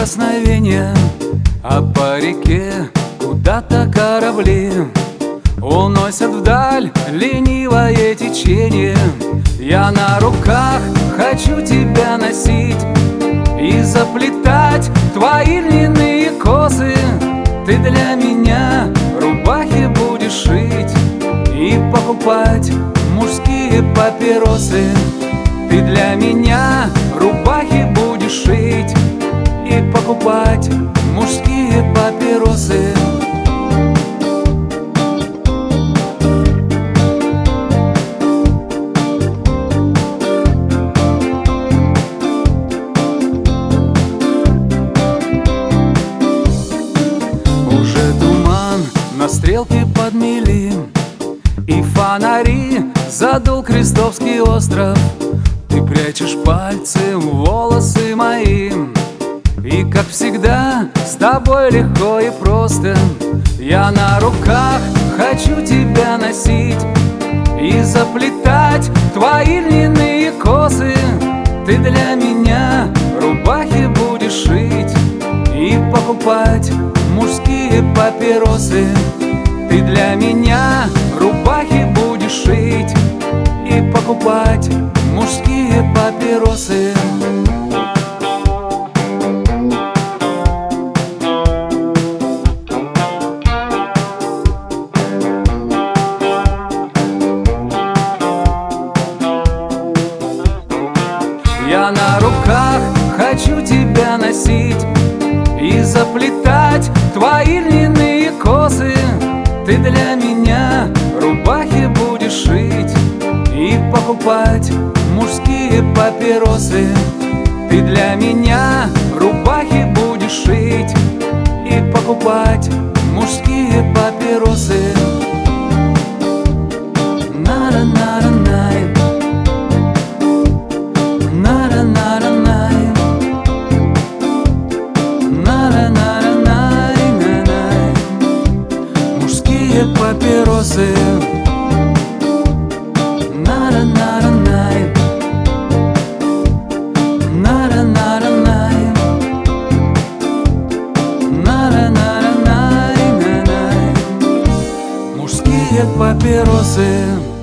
прикосновения, а по реке куда-то корабли уносят вдаль ленивое течение. Я на руках хочу тебя носить и заплетать твои льняные косы. Ты для меня рубахи будешь шить и покупать мужские папиросы. Ты для меня рубахи будешь шить и покупать мужские папиросы. Уже туман на стрелке подмели, и фонари задул Крестовский остров. Ты прячешь пальцы в волосы мои, и, как всегда, с тобой легко и просто. Я на руках хочу тебя носить и заплетать твои льняные косы. Ты для меня рубахи будешь шить и покупать мужские папиросы. Ты для меня рубахи будешь шить и покупать мужские папиросы. Я на руках хочу тебя носить и заплетать твои льняные косы. Ты для меня рубахи будешь шить и покупать мужские папиросы. Ты для меня рубахи будешь шить и покупать мужские папиросы. Мужские папиросы. Мужские папиросы.